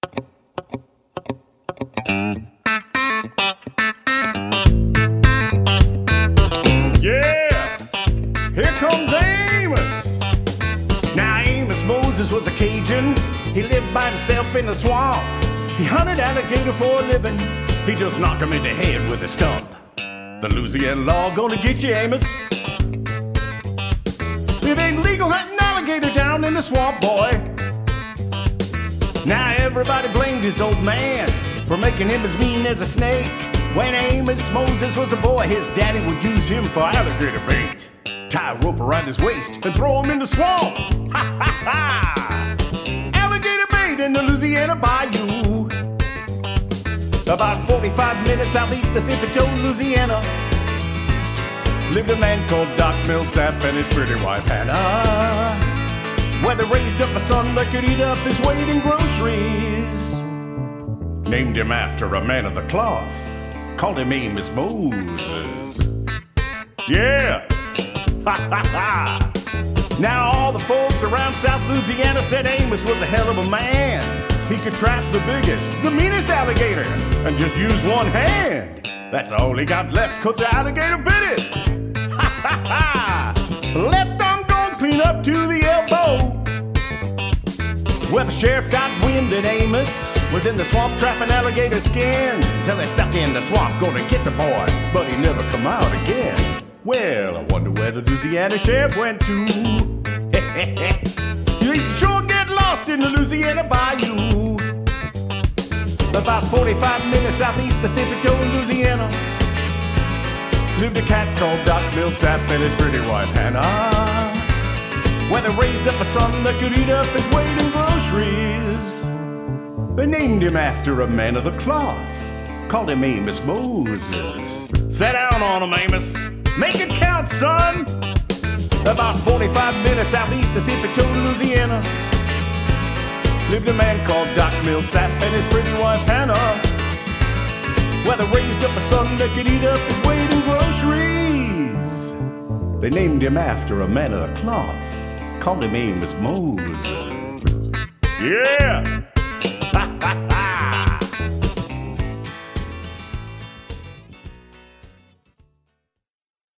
Yeah, here comes Amos. Now Amos Moses was a Cajun. He lived by himself in the swamp. He hunted alligator for a living. He just knocked him in the head with a stump. The Louisiana law gonna get you, Amos. It ain't legal hunting alligator down in the swamp, boy. Now everybody blamed his old man for making him as mean as a snake. When Amos Moses was a boy, his daddy would use him for alligator bait. Tie a rope around his waist and throw him in the swamp. Ha ha ha! Alligator bait in the Louisiana bayou. About 45 minutes southeast of Thibodaux, Louisiana, lived a man called Doc Millsap and his pretty wife Hannah, where they raised up a son that could eat up his weight in groceries. Named him after a man of the cloth, called him Amos Moses. Yeah! Ha ha ha! Now all the folks around South Louisiana said Amos was a hell of a man. He could trap the biggest, the meanest alligator, and just use one hand. That's all he got left, 'cause the alligator bit it. Ha ha ha! Left arm gone clean up to the elbow. Well, the sheriff got wind that Amos was in the swamp trapping alligator skin, till they stuck in the swamp gonna get the boy, but he never come out again. Well, I wonder where the Louisiana sheriff went to. You sure get lost in the Louisiana bayou. About 45 minutes southeast of Thibodaux, Louisiana, lived a cat called Doc Millsap and his pretty wife Hannah, where they raised up a son that could eat up his weight in groceries. They named him after a man of the cloth, called him Amos Moses. Sit down on him, Amos. Make it count, son. About 45 minutes southeast of Thibodaux, Louisiana, lived a man called Doc Millsap and his pretty wife Hannah, where they raised up a son that could eat up his weight in groceries. They named him after a man of the cloth, called him Amos Moses. Yeah!